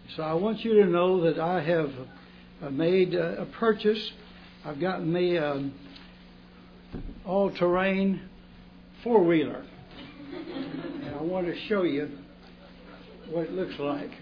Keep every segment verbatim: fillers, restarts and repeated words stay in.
So I want you to know that I have uh, made uh, a purchase. I've gotten me an all-terrain four-wheeler. And I want to show you what it looks like.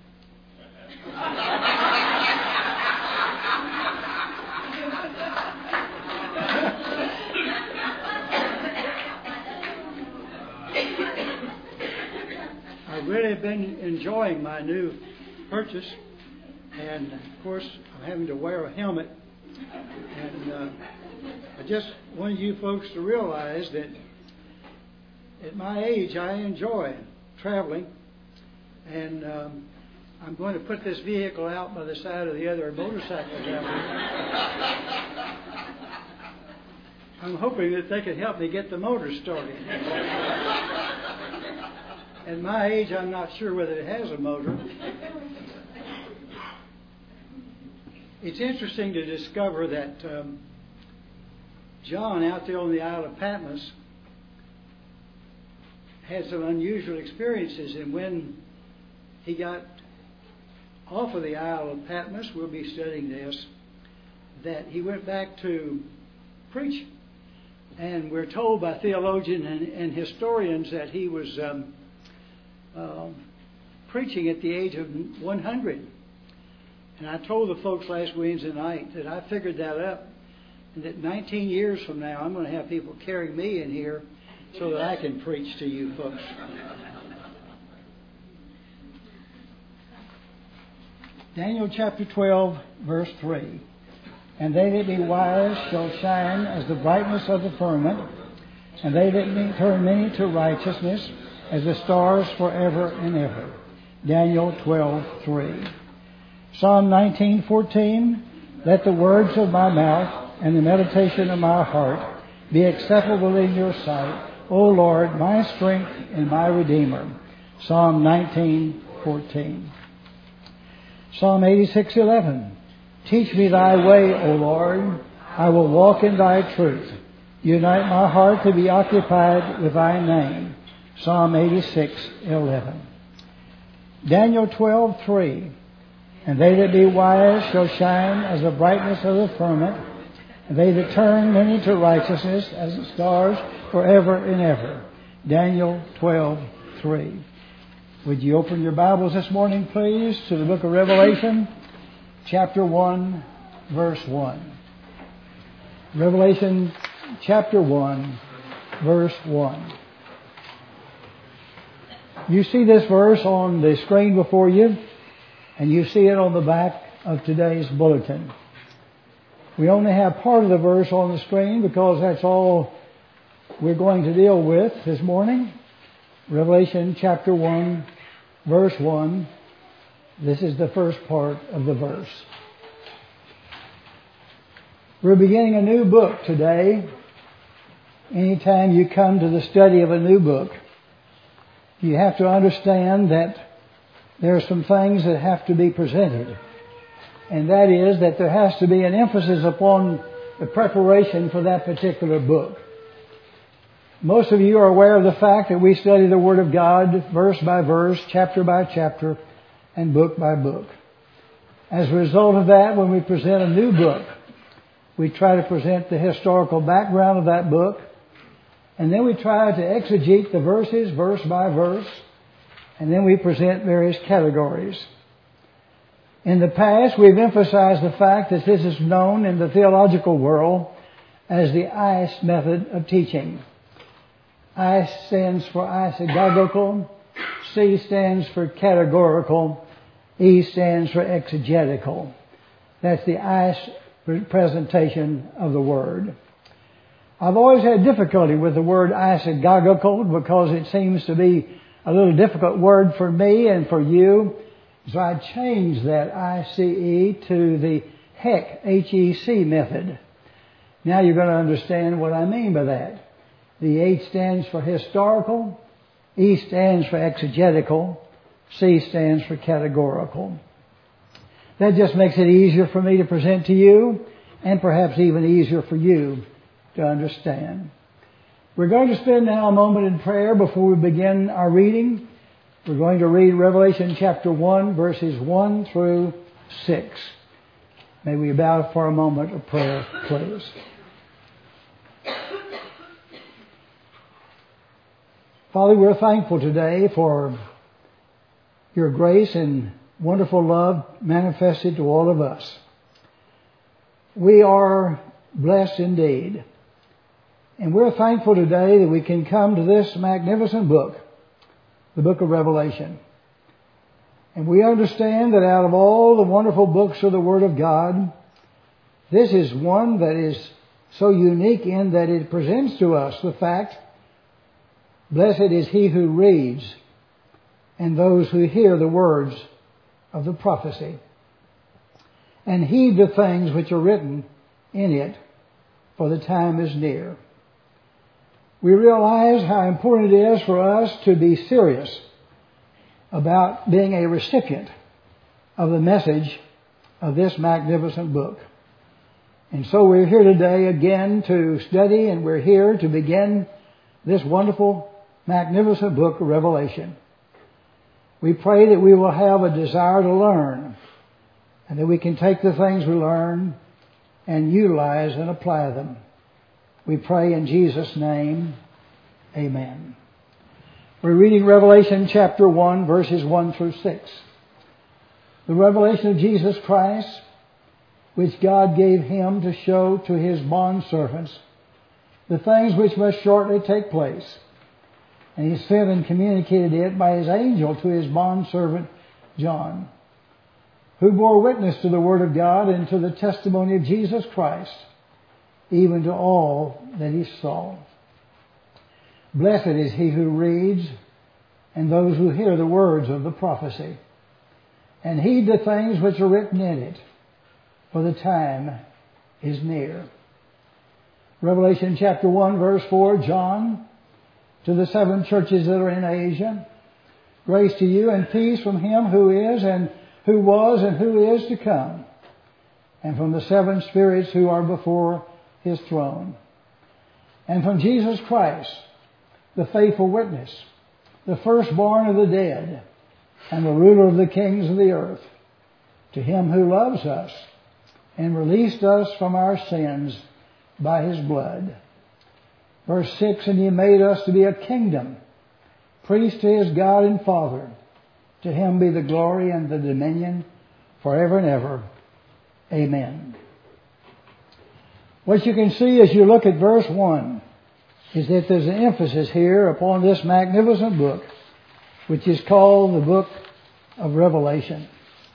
I've really been enjoying my new purchase, and of course I'm having to wear a helmet, and uh, I just wanted you folks to realize that at my age I enjoy traveling, and um, I'm going to put this vehicle out by the side of the other motorcycles out here. I'm hoping that they can help me get the motor started. At my age, I'm not sure whether it has a motor. It's interesting to discover that um, John, out there on the Isle of Patmos, had some unusual experiences, and when he got off of the Isle of Patmos, we'll be studying this, that he went back to preach. And we're told by theologians and, and historians that he was um, uh, preaching at the age of one hundred. And I told the folks last Wednesday night that I figured that up, and that nineteen years from now I'm going to have people carrying me in here so that I can preach to you folks. Daniel chapter twelve, verse three. And they that be wise shall shine as the brightness of the firmament, and they that turn many to righteousness as the stars forever and ever. Daniel twelve, three. Psalm nineteen, fourteen. Let the words of my mouth and the meditation of my heart be acceptable in your sight, O Lord, my strength and my Redeemer. Psalm nineteen, fourteen. Psalm eighty-six, eleven. Teach me thy way, O Lord. I will walk in thy truth. Unite my heart to be occupied with thy name. Psalm eighty-six, eleven. Daniel twelve, three. And they that be wise shall shine as the brightness of the firmament, and they that turn many to righteousness as the stars forever and ever. Daniel twelve, three. Would you open your Bibles this morning, please, to the book of Revelation, chapter one, verse one. Revelation chapter one, verse one. You see this verse on the screen before you, and you see it on the back of today's bulletin. We only have part of the verse on the screen because that's all we're going to deal with this morning. Revelation chapter one, verse one. This is the first part of the verse. We're beginning a new book today. Anytime you come to the study of a new book, you have to understand that there are some things that have to be presented. And that is that there has to be an emphasis upon the preparation for that particular book. Most of you are aware of the fact that we study the Word of God verse by verse, chapter by chapter, and book by book. As a result of that, when we present a new book, we try to present the historical background of that book, and then we try to exegete the verses verse by verse, and then we present various categories. In the past, we've emphasized the fact that this is known in the theological world as the I C E method of teaching. I stands for isagogical, C stands for categorical, E stands for exegetical. That's the I C E presentation of the Word. I've always had difficulty with the word isagogical because it seems to be a little difficult word for me and for you. So I changed that I C E to the HEC, H E C method. Now you're going to understand what I mean by that. The H stands for historical, E stands for exegetical, C stands for categorical. That just makes it easier for me to present to you, and perhaps even easier for you to understand. We're going to spend now a moment in prayer before we begin our reading. We're going to read Revelation chapter one, verses one through six. May we bow for a moment of prayer, please. Father, we're thankful today for your grace and wonderful love manifested to all of us. We are blessed indeed. And we're thankful today that we can come to this magnificent book, the book of Revelation. And we understand that out of all the wonderful books of the Word of God, this is one that is so unique in that it presents to us the fact, blessed is he who reads and those who hear the words of the prophecy, and heed the things which are written in it, for the time is near. We realize how important it is for us to be serious about being a recipient of the message of this magnificent book. And so we're here today again to study, and we're here to begin this wonderful, magnificent book of Revelation. We pray that we will have a desire to learn, and that we can take the things we learn and utilize and apply them. We pray in Jesus' name, amen. We're reading Revelation chapter one, verses one through six. The revelation of Jesus Christ, which God gave him to show to his bondservants the things which must shortly take place. And he sent and communicated it by his angel to his bondservant John, who bore witness to the word of God and to the testimony of Jesus Christ, even to all that he saw. Blessed is he who reads and those who hear the words of the prophecy, and heed the things which are written in it, for the time is near. Revelation chapter one, verse four, John, to the seven churches that are in Asia, grace to you and peace from him who is and who was and who is to come, and from the seven spirits who are before his throne, and from Jesus Christ, the faithful witness, the firstborn of the dead, and the ruler of the kings of the earth, to him who loves us and released us from our sins by his blood. Verse six, and he made us to be a kingdom, priest to his God and Father. To him be the glory and the dominion forever and ever. Amen. What you can see as you look at verse one is that there's an emphasis here upon this magnificent book, which is called the book of Revelation.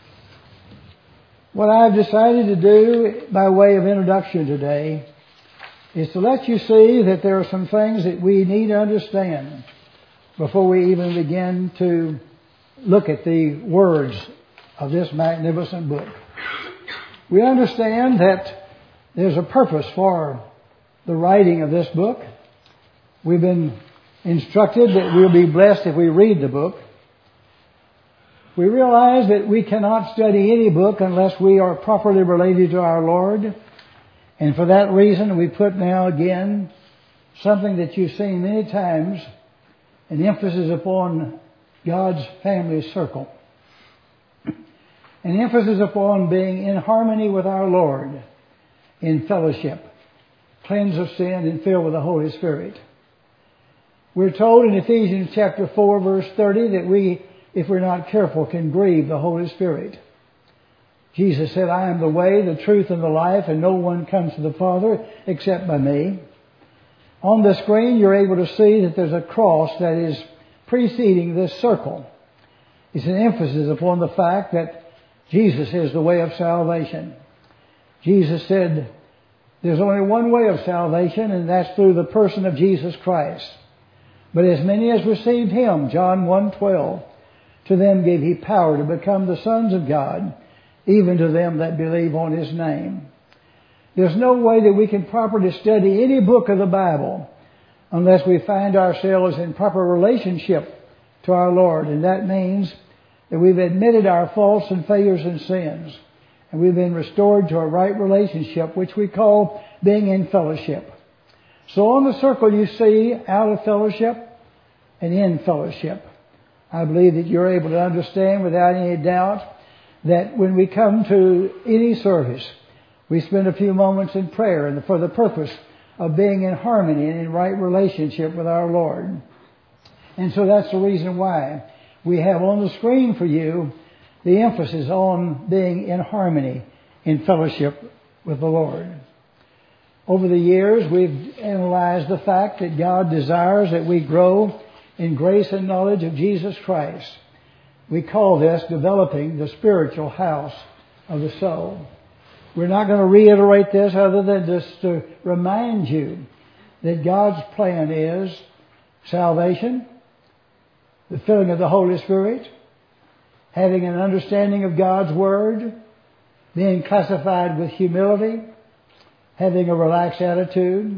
What I've decided to do by way of introduction today is to let you see that there are some things that we need to understand before we even begin to look at the words of this magnificent book. We understand that there's a purpose for the writing of this book. We've been instructed that we'll be blessed if we read the book. We realize that we cannot study any book unless we are properly related to our Lord. And for that reason, we put now again something that you've seen many times, an emphasis upon God's family circle. An emphasis upon being in harmony with our Lord, in fellowship, cleansed of sin and filled with the Holy Spirit. We're told in Ephesians chapter four, verse thirty, that we, if we're not careful, can grieve the Holy Spirit. Jesus said, I am the way, the truth, and the life, and no one comes to the Father except by me. On the screen, you're able to see that there's a cross that is preceding this circle. It's an emphasis upon the fact that Jesus is the way of salvation. Jesus said, there's only one way of salvation, and that's through the person of Jesus Christ. But as many as received him, John one twelve, to them gave he power to become the sons of God, even to them that believe on his name. There's no way that we can properly study any book of the Bible unless we find ourselves in proper relationship to our Lord. And that means that we've admitted our faults and failures and sins. And we've been restored to a right relationship, which we call being in fellowship. So on the circle you see out of fellowship and in fellowship. I believe that you're able to understand without any doubt that when we come to any service, we spend a few moments in prayer and for the purpose of being in harmony and in right relationship with our Lord. And so that's the reason why we have on the screen for you the emphasis on being in harmony in fellowship with the Lord. Over the years, we've analyzed the fact that God desires that we grow in grace and knowledge of Jesus Christ. We call this developing the spiritual house of the soul. We're not going to reiterate this other than just to remind you that God's plan is salvation, the filling of the Holy Spirit, having an understanding of God's Word, being classified with humility, having a relaxed attitude,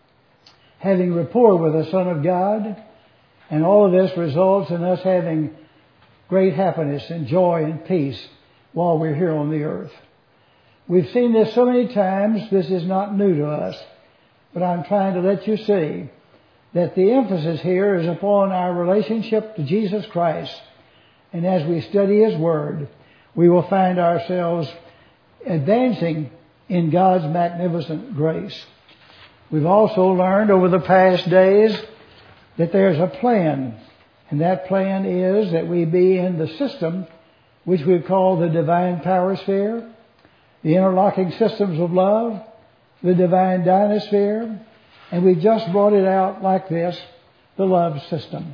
having rapport with the Son of God, and all of this results in us having great happiness and joy and peace while we're here on the earth. We've seen this so many times, this is not new to us, but I'm trying to let you see that the emphasis here is upon our relationship to Jesus Christ. And as we study His Word, we will find ourselves advancing in God's magnificent grace. We've also learned over the past days that there's a plan, and that plan is that we be in the system which we call the divine power sphere, the interlocking systems of love, the divine dynasphere, and we just brought it out like this, the love system.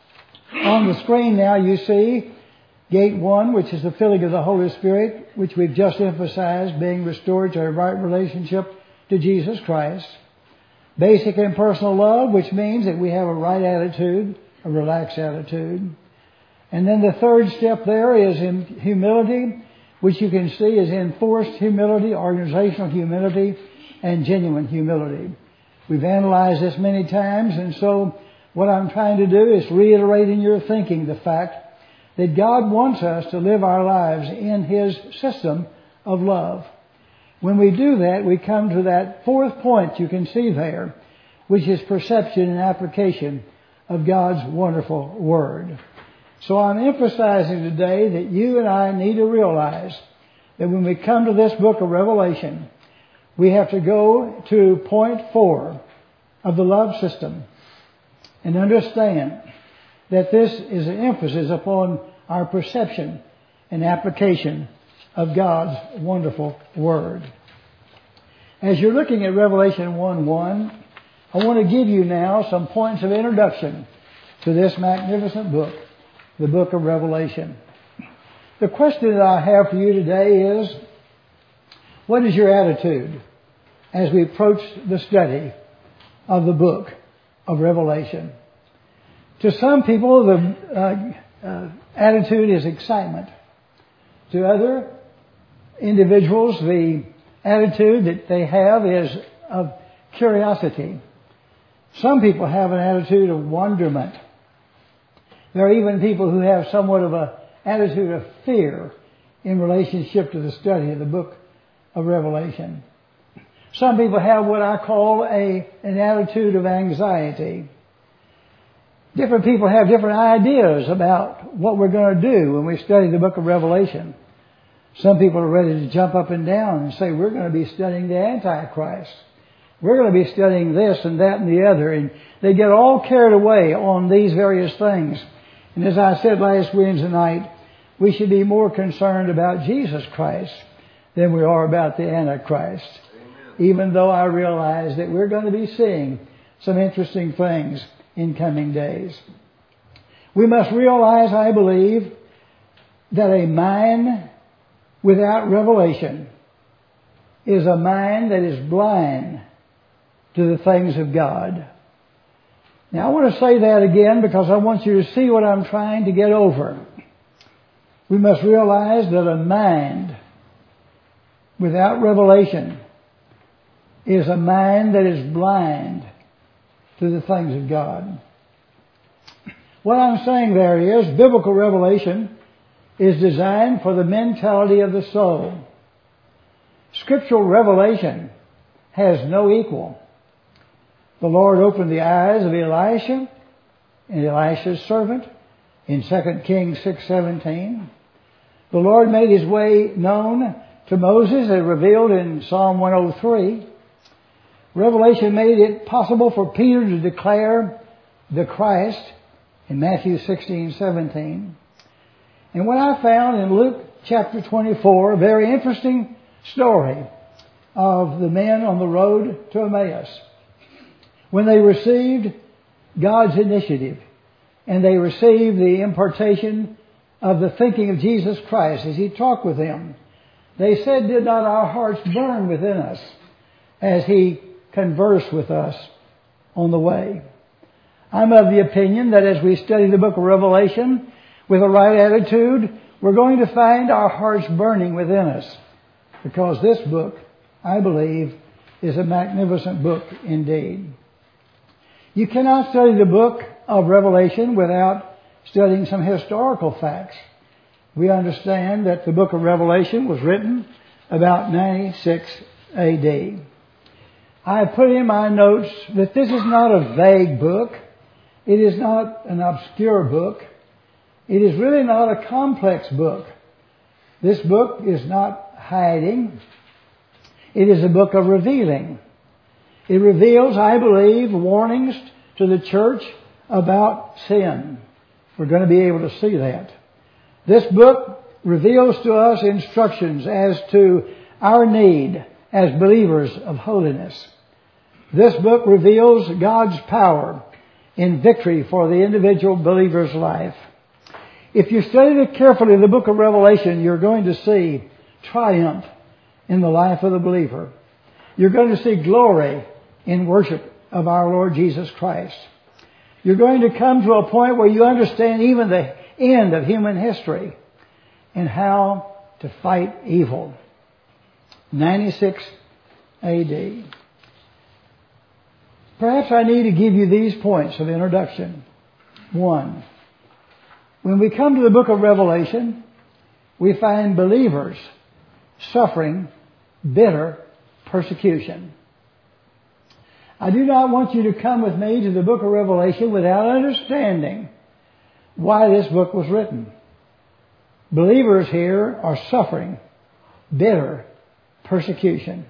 On the screen now you see Gate one, which is the filling of the Holy Spirit, which we've just emphasized, being restored to a right relationship to Jesus Christ. Basic and personal love, which means that we have a right attitude, a relaxed attitude. And then the third step there is in humility, which you can see is enforced humility, organizational humility, and genuine humility. We've analyzed this many times, and so what I'm trying to do is reiterate in your thinking the fact that God wants us to live our lives in His system of love. When we do that, we come to that fourth point you can see there, which is perception and application of God's wonderful Word. So I'm emphasizing today that you and I need to realize that when we come to this book of Revelation, we have to go to point four of the love system and understand that this is an emphasis upon our perception and application of God's wonderful Word. As you're looking at Revelation one one, I want to give you now some points of introduction to this magnificent book, the book of Revelation. The question that I have for you today is, what is your attitude as we approach the study of the book of Revelation? To some people, the uh, uh, attitude is excitement. To other individuals, the attitude that they have is of curiosity. Some people have an attitude of wonderment. There are even people who have somewhat of an attitude of fear in relationship to the study of the book of Revelation. Some people have what I call a, an attitude of anxiety. Different people have different ideas about what we're going to do when we study the book of Revelation. Some people are ready to jump up and down and say, we're going to be studying the Antichrist. We're going to be studying this and that and the other. And they get all carried away on these various things. And as I said last Wednesday night, we should be more concerned about Jesus Christ than we are about the Antichrist. Amen. Even though I realize that we're going to be seeing some interesting things in coming days. We must realize, I believe, that a mind without revelation is a mind that is blind to the things of God. Now I want to say that again because I want you to see what I'm trying to get over. We must realize that a mind without revelation is a mind that is blind to the things of God. What I'm saying there is, biblical revelation is designed for the mentality of the soul. Scriptural revelation has no equal. The Lord opened the eyes of Elisha and Elisha's servant in Second Kings six seventeen. The Lord made His way known to Moses as revealed in Psalm one oh three. Revelation made it possible for Peter to declare the Christ in Matthew sixteen seventeen. And what I found in Luke chapter twenty-four, a very interesting story of the men on the road to Emmaus. When they received God's initiative and they received the impartation of the thinking of Jesus Christ as He talked with them, they said, "Did not our hearts burn within us as He conversed with us on the way?" I'm of the opinion that as we study the book of Revelation with the right attitude, we're going to find our hearts burning within us, because this book, I believe, is a magnificent book indeed. You cannot study the book of Revelation without studying some historical facts. We understand that the book of Revelation was written about ninety-six A D. I put in my notes that this is not a vague book. It is not an obscure book. It is really not a complex book. This book is not hiding. It is a book of revealing. It reveals, I believe, warnings to the church about sin. We're going to be able to see that. This book reveals to us instructions as to our need as believers of holiness. This book reveals God's power in victory for the individual believer's life. If you study carefully the book of Revelation, you're going to see triumph in the life of the believer. You're going to see glory in worship of our Lord Jesus Christ. You're going to come to a point where you understand even the end of human history and how to fight evil. ninety-six A D. Perhaps I need to give you these points of introduction. One, when we come to the book of Revelation, we find believers suffering bitter persecution. I do not want you to come with me to the book of Revelation without understanding why this book was written. Believers here are suffering bitter persecution.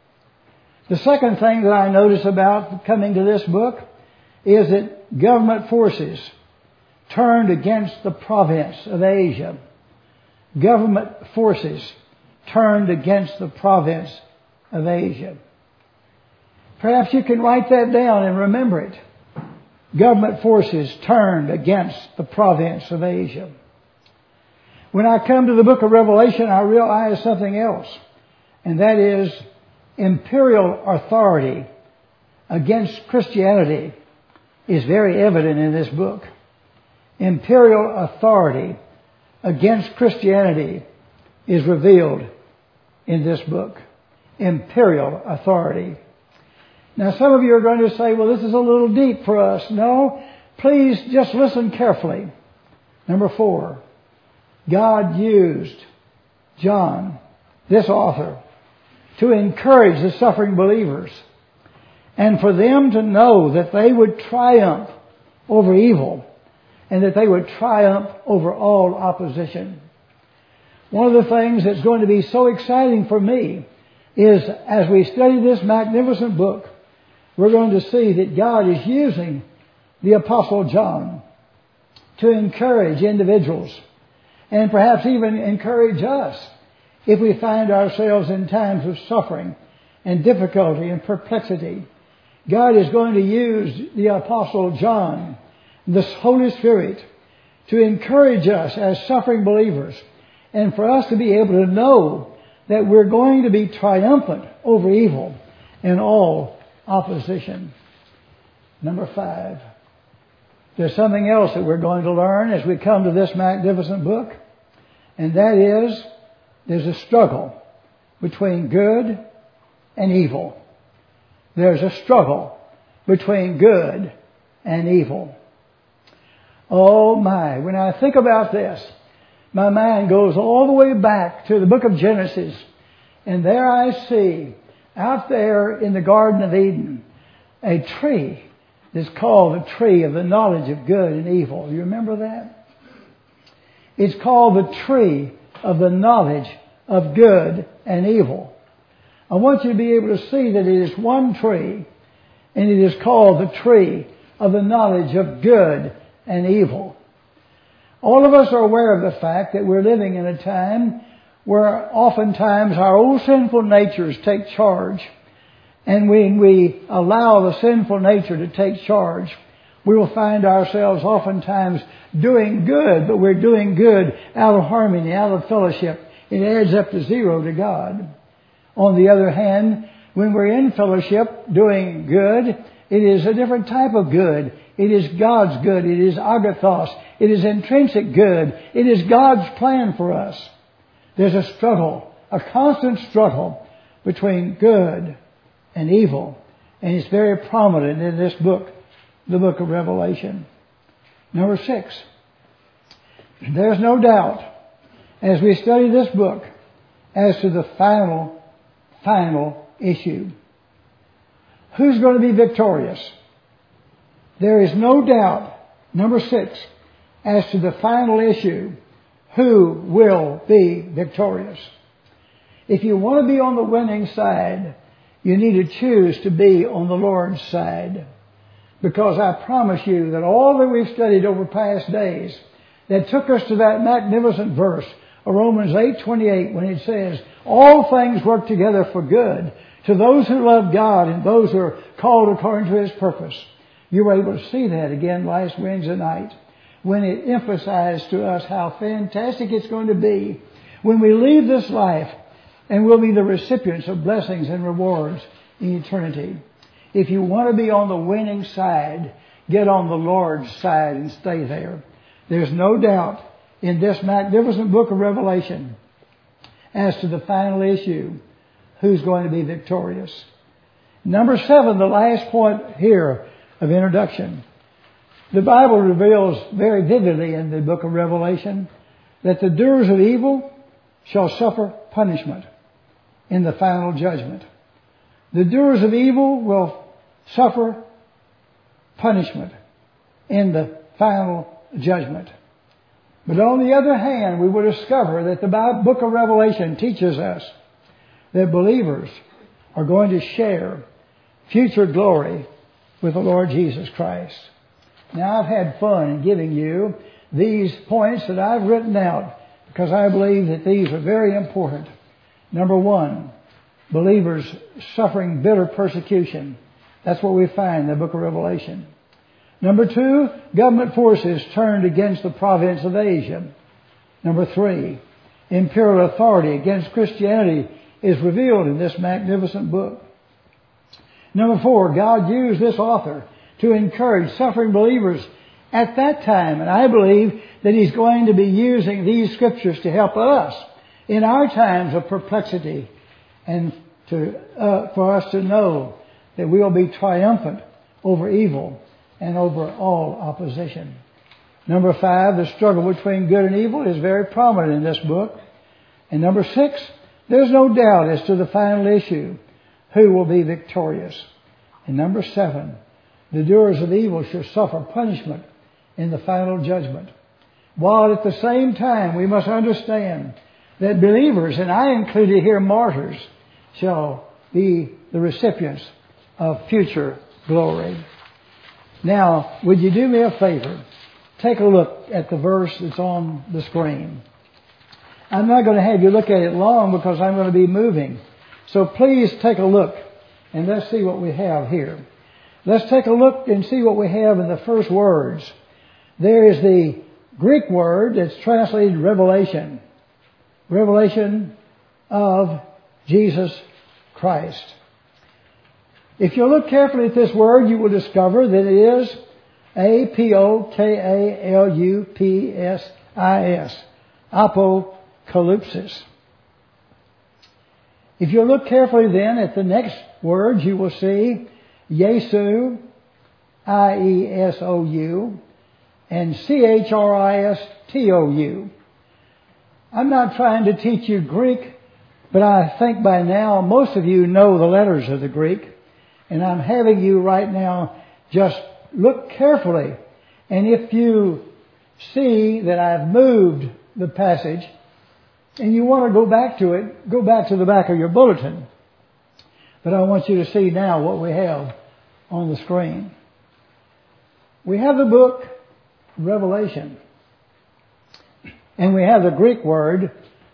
The second thing that I notice about coming to this book is that government forces turned against the province of Asia. Government forces turned against the province of Asia. Perhaps you can write that down and remember it. Government forces turned against the province of Asia. When I come to the book of Revelation, I realize something else, and that is imperial authority against Christianity is very evident in this book. Imperial authority against Christianity is revealed in this book. Imperial authority. Now, some of you are going to say, well, this is a little deep for us. No, please just listen carefully. Number four, God used John, this author, to encourage the suffering believers and for them to know that they would triumph over evil and that they would triumph over all opposition. One of the things that's going to be so exciting for me is as we study this magnificent book, we're going to see that God is using the Apostle John to encourage individuals and perhaps even encourage us if we find ourselves in times of suffering and difficulty and perplexity. God is going to use the Apostle John, the Holy Spirit, to encourage us as suffering believers and for us to be able to know that we're going to be triumphant over evil and all opposition. Number five, there's something else that we're going to learn as we come to this magnificent book, and that is there's a struggle between good and evil. There's a struggle between good and evil. Oh my, when I think about this, my mind goes all the way back to the book of Genesis, and there I see, out there in the Garden of Eden, a tree that's called the tree of the knowledge of good and evil. You remember that? It's called the tree of the knowledge of good and evil. I want you to be able to see that it is one tree, and it is called the tree of the knowledge of good and evil. All of us are aware of the fact that we're living in a time where oftentimes our old sinful natures take charge. And when we allow the sinful nature to take charge, we will find ourselves oftentimes doing good, but we're doing good out of harmony, out of fellowship. It adds up to zero to God. On the other hand, when we're in fellowship doing good, it is a different type of good. It is God's good. It is agathos. It is intrinsic good. It is God's plan for us. There's a struggle, a constant struggle between good and evil. And it's very prominent in this book, the book of Revelation. Number six, there's no doubt as we study this book as to the final, final issue. Who's going to be victorious? There is no doubt, number six, as to the final issue, who will be victorious. If you want to be on the winning side, you need to choose to be on the Lord's side. Because I promise you that all that we've studied over past days that took us to that magnificent verse of Romans eight twenty-eight when it says, all things work together for good to those who love God and those who are called according to His purpose. You were able to see that again last Wednesday night when it emphasized to us how fantastic it's going to be when we leave this life and we'll be the recipients of blessings and rewards in eternity. If you want to be on the winning side, get on the Lord's side and stay there. There's no doubt in this magnificent book of Revelation as to the final issue, who's going to be victorious. Number seven, the last point here of introduction. The Bible reveals very vividly in the book of Revelation that the doers of evil shall suffer punishment in the final judgment. The doers of evil will suffer punishment in the final judgment. But on the other hand, we will discover that the book of Revelation teaches us that believers are going to share future glory with the Lord Jesus Christ. Now, I've had fun in giving you these points that I've written out because I believe that these are very important. Number one, believers suffering bitter persecution. That's what we find in the book of Revelation. Number two, government forces turned against the province of Asia. Number three, imperial authority against Christianity is revealed in this magnificent book. Number four, God used this author to encourage suffering believers at that time. And I believe that He's going to be using these scriptures to help us in our times of perplexity and to, uh, for us to know that we will be triumphant over evil and over all opposition. Number five, the struggle between good and evil is very prominent in this book. And number six, there's no doubt as to the final issue, who will be victorious. And number seven, the doers of evil shall suffer punishment in the final judgment. While at the same time we must understand that believers, and I included here martyrs, shall be the recipients of future glory. Now, would you do me a favor? Take a look at the verse that's on the screen. I'm not going to have you look at it long because I'm going to be moving. So please take a look and let's see what we have here. Let's take a look and see what we have in the first words. There is the Greek word that's translated revelation. Revelation of Jesus Christ. If you look carefully at this word, you will discover that it is A P O K A L U P S I S. Apocalypsis. If you look carefully then at the next words, you will see Yesu, I E S O U, and C H R I S T O U. I'm not trying to teach you Greek, but I think by now most of you know the letters of the Greek. And I'm having you right now just look carefully. And if you see that I've moved the passage and you want to go back to it, go back to the back of your bulletin. But I want you to see now what we have on the screen. We have the book Revelation. And we have the Greek word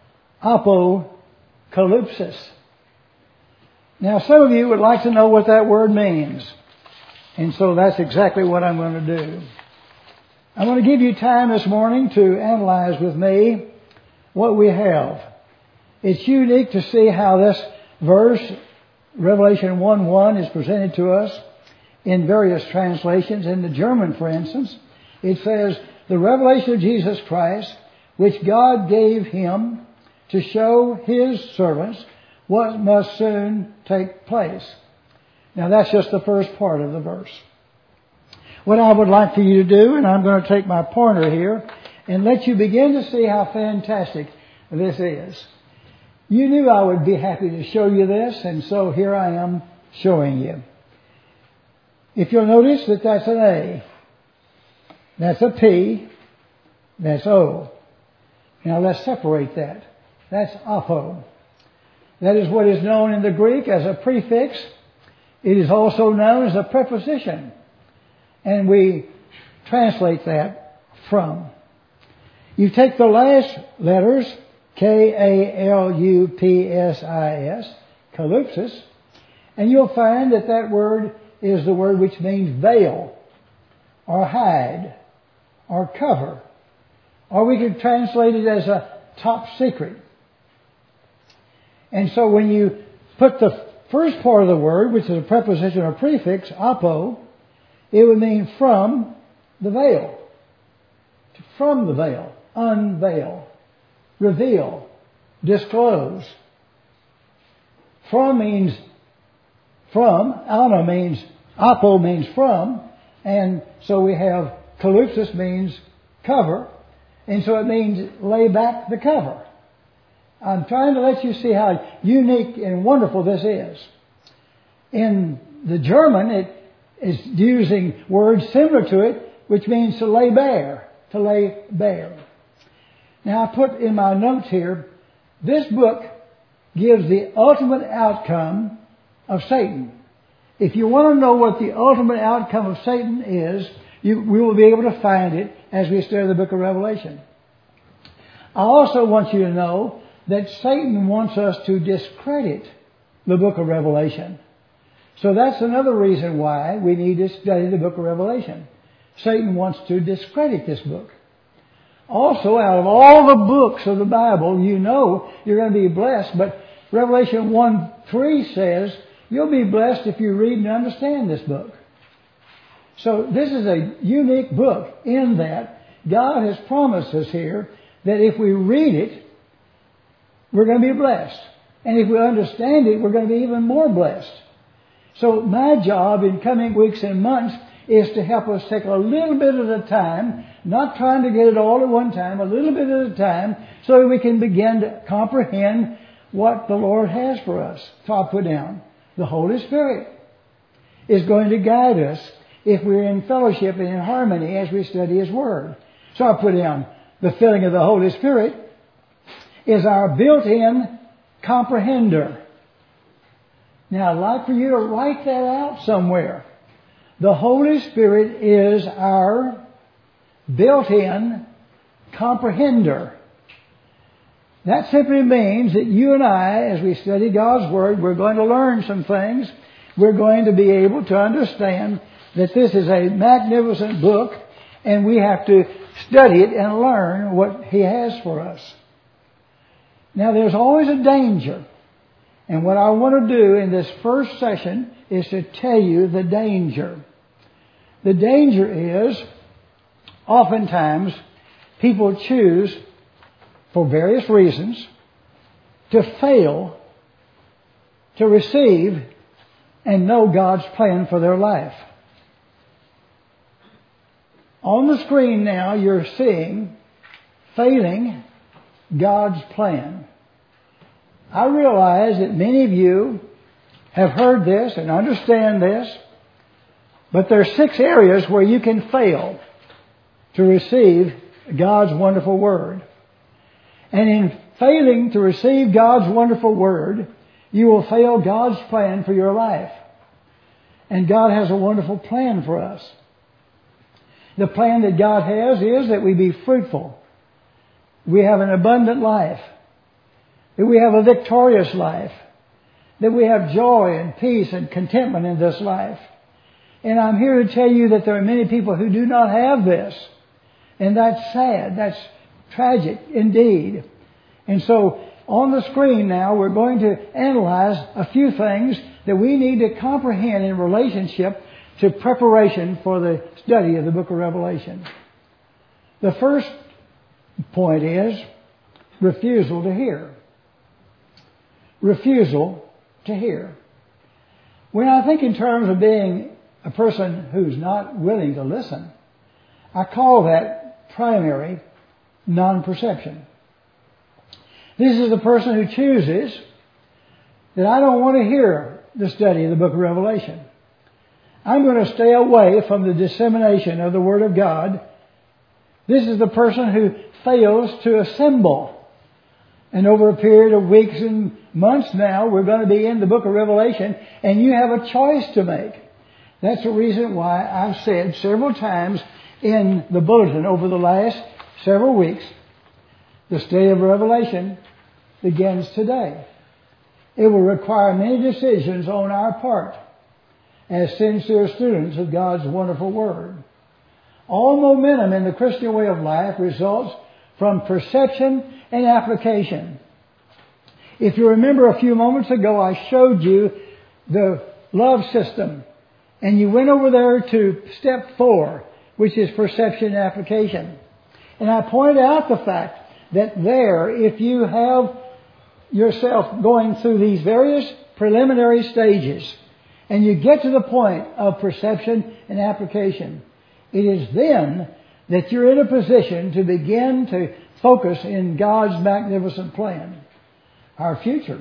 apocalypsis. Now some of you would like to know what that word means. And so that's exactly what I'm going to do. I'm going to give you time this morning to analyze with me what we have. It's unique to see how this verse, Revelation one one, is presented to us in various translations. In the German, for instance, it says, the revelation of Jesus Christ, which God gave him to show his servants what must soon take place. Now that's just the first part of the verse. What I would like for you to do, and I'm going to take my pointer here and let you begin to see how fantastic this is. You knew I would be happy to show you this, and so here I am showing you. If you'll notice that that's an A, that's a P, that's O. Now let's separate that. That's apo. That is what is known in the Greek as a prefix. It is also known as a preposition. And we translate that from. You take the last letters, K A L U P S I S, calypsis, and you'll find that that word is the word which means veil, or hide, or cover. Or we could translate it as a top secret. And so when you put the first part of the word, which is a preposition or prefix, apo, it would mean from the veil. From the veil. Unveil. Reveal. Disclose. From means from. Ana means, apo means from. And so we have calypsis means cover. And so it means lay back the cover. I'm trying to let you see how unique and wonderful this is. In the German, it is using words similar to it, which means to lay bare, to lay bare. Now I put in my notes here, this book gives the ultimate outcome of Satan. If you want to know what the ultimate outcome of Satan is, you, we will be able to find it as we study the book of Revelation. I also want you to know that Satan wants us to discredit the book of Revelation. So that's another reason why we need to study the book of Revelation. Satan wants to discredit this book. Also, out of all the books of the Bible, you know you're going to be blessed, but Revelation one three says you'll be blessed if you read and understand this book. So this is a unique book in that God has promised us here that if we read it, we're going to be blessed. And if we understand it, we're going to be even more blessed. So my job in coming weeks and months is to help us take a little bit at a time, not trying to get it all at one time, a little bit at a time, so that we can begin to comprehend what the Lord has for us. So I'll put down, the Holy Spirit is going to guide us if we're in fellowship and in harmony as we study His Word. So I'll put down, the filling of the Holy Spirit is our built-in comprehender. Now, I'd like for you to write that out somewhere. The Holy Spirit is our built-in comprehender. That simply means that you and I, as we study God's Word, we're going to learn some things. We're going to be able to understand that this is a magnificent book, and we have to study it and learn what He has for us. Now, there's always a danger. And what I want to do in this first session is to tell you the danger. The danger is, oftentimes, people choose, for various reasons, to fail to receive and know God's plan for their life. On the screen now, you're seeing failing God's plan. I realize that many of you have heard this and understand this, but there are six areas where you can fail to receive God's wonderful Word. And in failing to receive God's wonderful Word, you will fail God's plan for your life. And God has a wonderful plan for us. The plan that God has is that we be fruitful. We have an abundant life. That we have a victorious life. That we have joy and peace and contentment in this life. And I'm here to tell you that there are many people who do not have this. And that's sad. That's tragic indeed. And so on the screen now we're going to analyze a few things that we need to comprehend in relationship to preparation for the study of the book of Revelation. The first point is refusal to hear. Refusal to hear. When I think in terms of being a person who's not willing to listen, I call that primary non-perception. This is the person who chooses that I don't want to hear the study of the book of Revelation. I'm going to stay away from the dissemination of the Word of God. This is the person who fails to assemble. And over a period of weeks and months now, we're going to be in the book of Revelation, and you have a choice to make. That's the reason why I've said several times in the bulletin over the last several weeks, the study of Revelation begins today. It will require many decisions on our part as sincere students of God's wonderful Word. All momentum in the Christian way of life results from perception and application. If you remember a few moments ago, I showed you the love system. And you went over there to step four, which is perception and application. And I pointed out the fact that there, if you have yourself going through these various preliminary stages, and you get to the point of perception and application, it is then that you're in a position to begin to focus in God's magnificent plan. Our future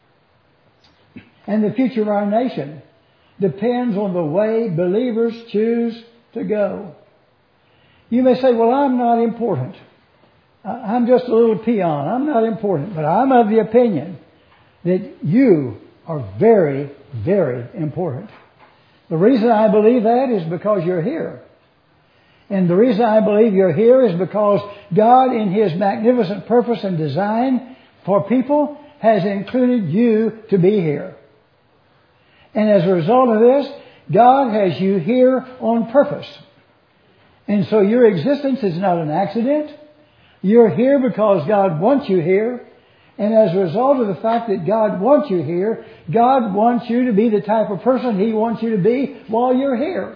and the future of our nation depends on the way believers choose to go. You may say, well, I'm not important. I'm just a little peon. I'm not important. But I'm of the opinion that you are very, very important. The reason I believe that is because you're here. And the reason I believe you're here is because God, in His magnificent purpose and design for people, has included you to be here. And as a result of this, God has you here on purpose. And so your existence is not an accident. You're here because God wants you here. And as a result of the fact that God wants you here, God wants you to be the type of person He wants you to be while you're here.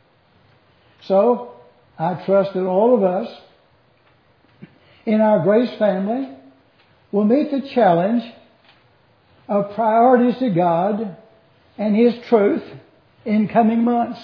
So, I trust that all of us in our Grace family will meet the challenge of priorities to God and His truth in coming months.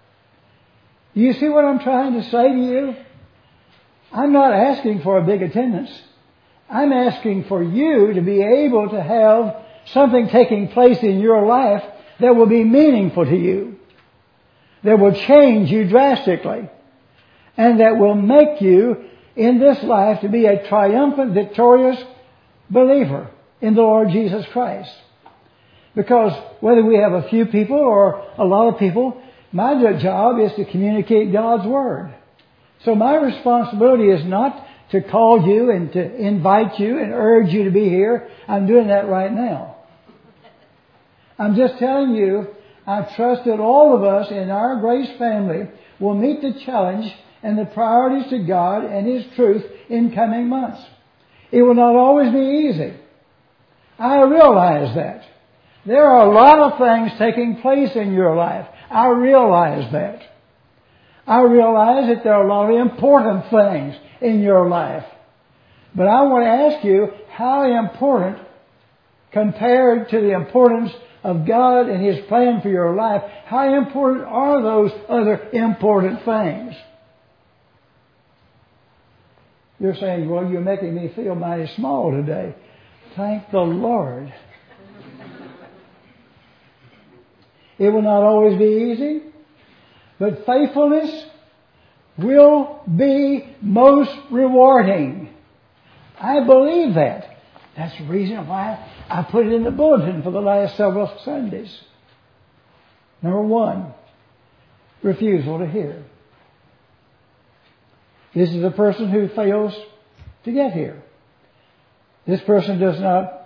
Do you see what I'm trying to say to you? I'm not asking for a big attendance. I'm asking for you to be able to have something taking place in your life that will be meaningful to you, that will change you drastically, and that will make you in this life to be a triumphant, victorious believer in the Lord Jesus Christ. Because whether we have a few people or a lot of people, my job is to communicate God's Word. So my responsibility is not to call you and to invite you and urge you to be here. I'm doing that right now. I'm just telling you, I trust that all of us in our Grace family will meet the challenge and the priorities to God and His truth in coming months. It will not always be easy. I realize that. There are a lot of things taking place in your life. I realize that. I realize that there are a lot of important things in your life. But I want to ask you, how important, compared to the importance of God and His plan for your life, how important are those other important things? You're saying, well, you're making me feel mighty small today. Thank the Lord. It will not always be easy, but faithfulness will be most rewarding. I believe that. That's the reason why I put it in the bulletin for the last several Sundays. Number one, refusal to hear. This is a person who fails to get here. This person does not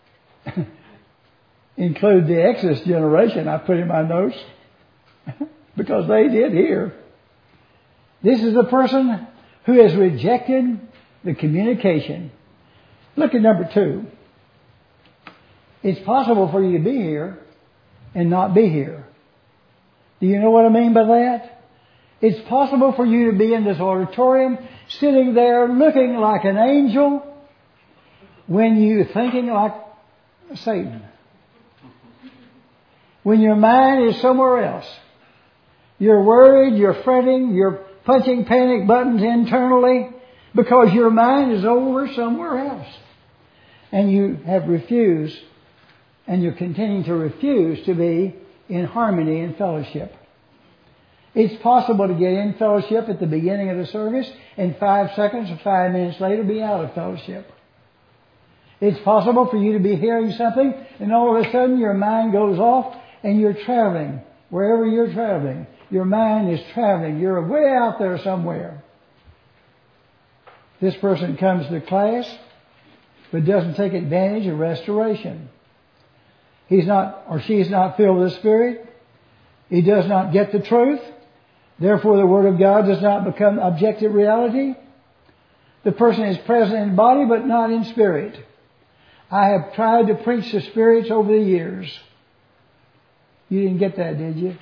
include the Exodus generation I put in my notes because they did hear. This is a person who has rejected the communication. Look at number two. It's possible for you to be here and not be here. Do you know what I mean by that? It's possible for you to be in this auditorium, sitting there looking like an angel, when you're thinking like Satan. When your mind is somewhere else. You're worried, you're fretting, you're punching panic buttons internally because your mind is over somewhere else. And you have refused, and you're continuing to refuse to be in harmony and fellowship. It's possible to get in fellowship at the beginning of the service and five seconds or five minutes later be out of fellowship. It's possible for you to be hearing something and all of a sudden your mind goes off and you're traveling. Wherever you're traveling, your mind is traveling. You're way out there somewhere. This person comes to class but doesn't take advantage of restoration. He's not, or she's not filled with the Spirit. He does not get the truth. Therefore, the Word of God does not become objective reality. The person is present in body but not in spirit. I have tried to preach the spirits over the years. You didn't get that, did you?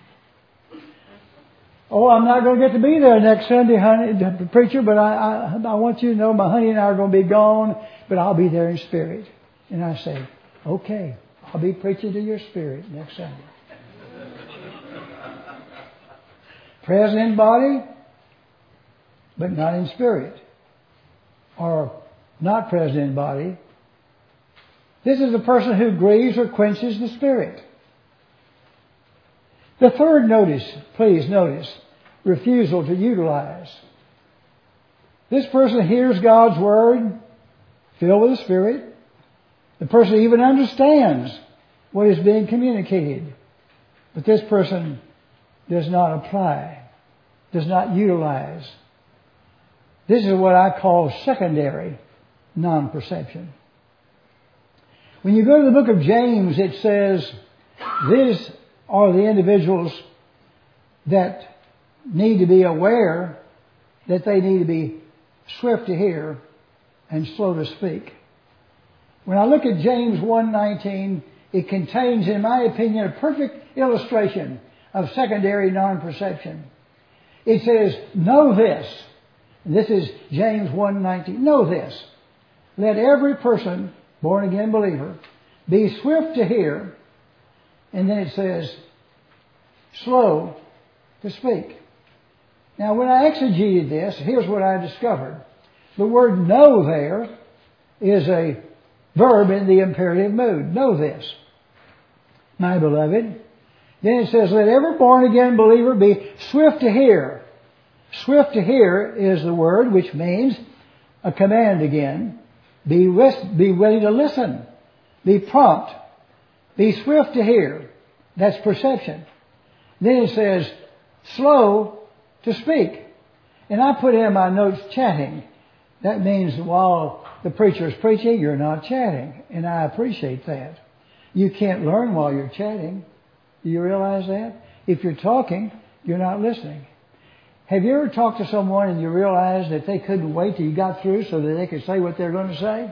Oh, I'm not going to get to be there next Sunday, honey, the preacher, but I, I, I want you to know my honey and I are going to be gone, but I'll be there in spirit. And I say, okay, I'll be preaching to your spirit next Sunday. Present in body, but not in spirit. Or not present in body. This is a person who grieves or quenches the Spirit. The third notice, please notice, refusal to utilize. This person hears God's Word, filled with the Spirit. The person even understands what is being communicated. But this person does not apply, does not utilize. This is what I call secondary non-perception. When you go to the book of James, it says, these are the individuals that need to be aware that they need to be swift to hear and slow to speak. When I look at James one nineteen, it contains, in my opinion, a perfect illustration of secondary non-perception. It says, know this. And this is James one nineteen. Know this. Let every person, born again believer, be swift to hear. And then it says, slow to speak. Now, when I exegeted this, here's what I discovered. The word know there is a verb in the imperative mood. Know this, my beloved. Then it says, let every born-again believer be swift to hear. Swift to hear is the word which means a command again. Be, res- be ready to listen. Be prompt. Be swift to hear. That's perception. Then it says, slow to speak. And I put in my notes chatting. That means while the preacher is preaching, you're not chatting. And I appreciate that. You can't learn while you're chatting. Do you realize that? If you're talking, you're not listening. Have you ever talked to someone and you realized that they couldn't wait till you got through so that they could say what they're going to say?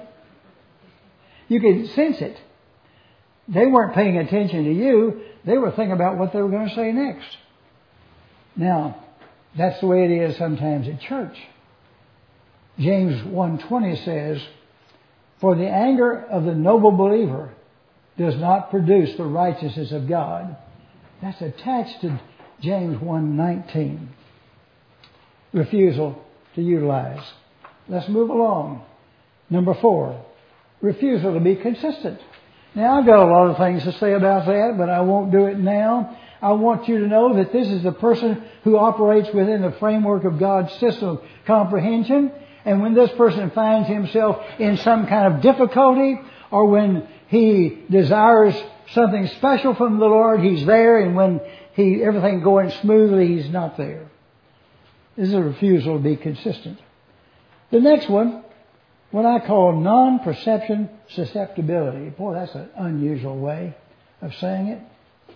You could sense it. They weren't paying attention to you. They were thinking about what they were going to say next. Now, that's the way it is sometimes at church. James one twenty says, for the anger of the noble believer does not produce the righteousness of God. That's attached to James one nineteen. Refusal to utilize. Let's move along. Number four, refusal to be consistent. Now, I've got a lot of things to say about that, but I won't do it now. I want you to know that this is the person who operates within the framework of God's system of comprehension, And when this person finds himself in some kind of difficulty, or when he desires something special from the Lord, he's there, and when he everything going smoothly, he's not there. This is a refusal to be consistent. The next one, what I call non-perception susceptibility. Boy, that's an unusual way of saying it.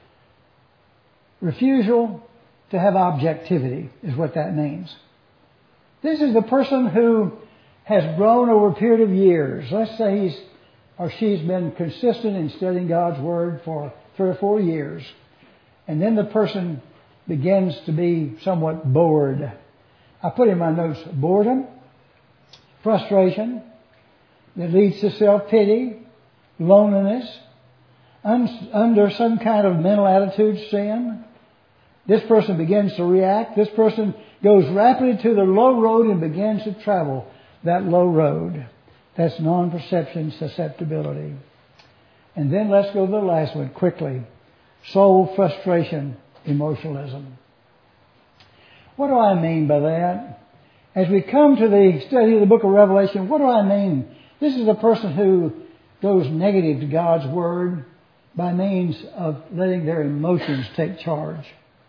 Refusal to have objectivity is what that means. This is the person who has grown over a period of years. Let's say he's or she's been consistent in studying God's Word for three or four years. And then the person begins to be somewhat bored. I put in my notes boredom, frustration that leads to self-pity, loneliness, un- under some kind of mental attitude sin. This person begins to react. This person goes rapidly to the low road and begins to travel that low road. That's non-perception susceptibility. And then let's go to the last one quickly. Soul frustration emotionalism. What do I mean by that? As we come to the study of the book of Revelation, what do I mean? This is a person who goes negative to God's Word by means of letting their emotions take charge.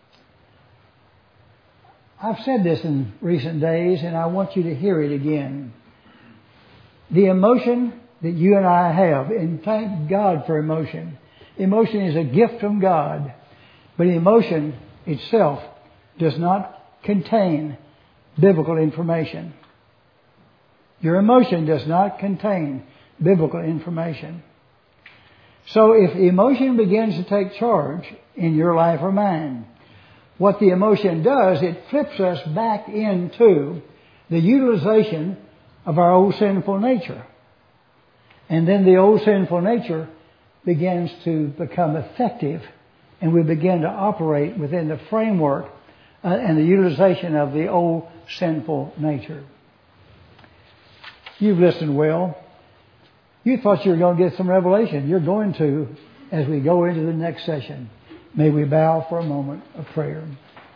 I've said this in recent days, and I want you to hear it again. The emotion that you and I have, and thank God for emotion. Emotion is a gift from God, but emotion itself does not contain biblical information. Your emotion does not contain biblical information. So if emotion begins to take charge in your life or mine, what the emotion does, it flips us back into the utilization of our old sinful nature. And then the old sinful nature begins to become effective, and we begin to operate within the framework uh, and the utilization of the old sinful nature. You've listened well. You thought you were going to get some revelation. You're going to as we go into the next session. May we bow for a moment of prayer.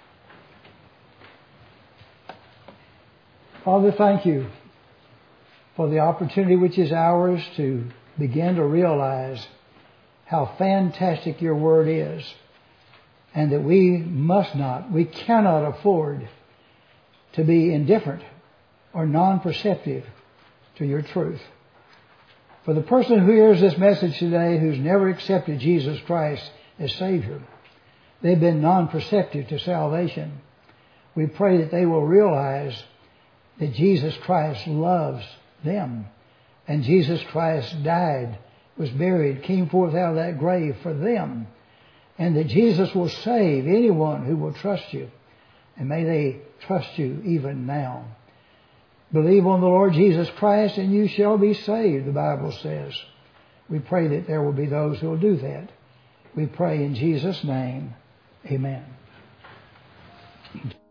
Father, thank you for the opportunity which is ours to begin to realize how fantastic your Word is, and that we must not, we cannot afford to be indifferent or non-perceptive to your truth. For the person who hears this message today who's never accepted Jesus Christ as Savior, they've been non-perceptive to salvation. We pray that they will realize that Jesus Christ loves them, and Jesus Christ died, was buried, came forth out of that grave for them, and that Jesus will save anyone who will trust you, and may they trust you even now. Believe on the Lord Jesus Christ and you shall be saved, the Bible says. We pray that there will be those who will do that. We pray in Jesus' name. Amen.